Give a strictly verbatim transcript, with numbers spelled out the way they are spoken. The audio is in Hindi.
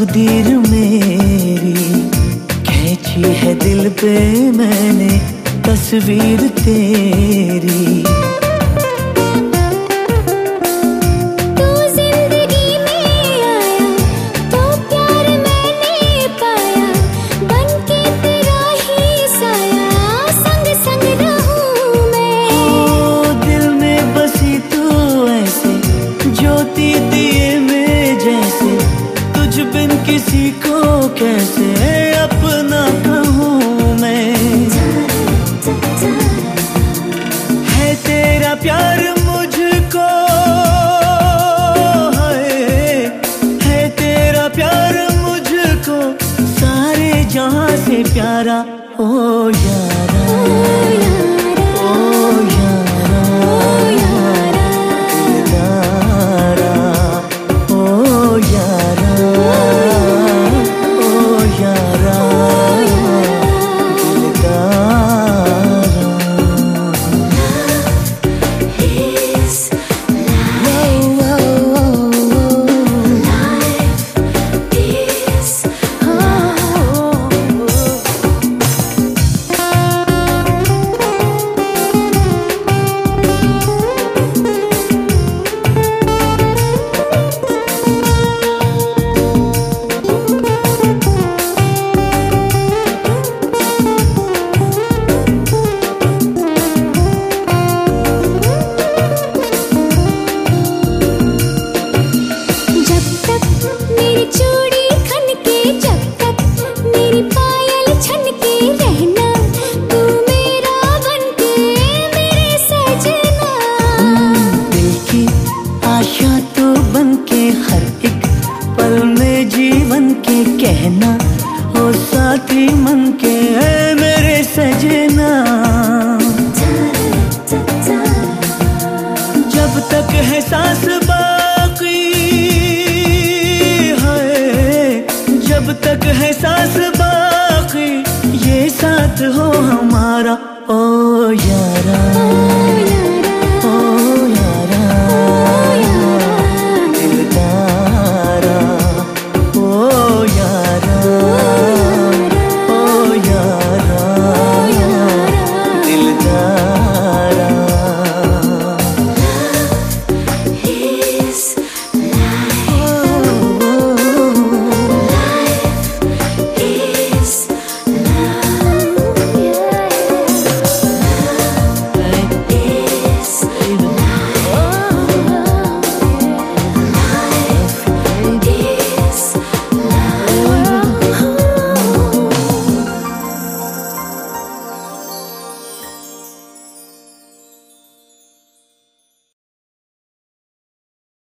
तकदीर मेरी खींची है दिल पे मैंने तस्वीर तेरी। तू जिंदगी में आया तो प्यार मैंने पाया, बन के तेरा ही साया संग संग रहूं मैं। ओ दिल में बसी तू ऐसे ज्योति दिए में जैसे, तुझ बिन किसी को कैसे अपना कहूँ मैं। है तेरा प्यार मुझको है, है तेरा प्यार मुझको सारे जहां से प्यारा। ओ यारा ओ यारा दिलदारा, ओ यारा ओ यारा दिलदारा। जीवन के कहना हो साथी मन के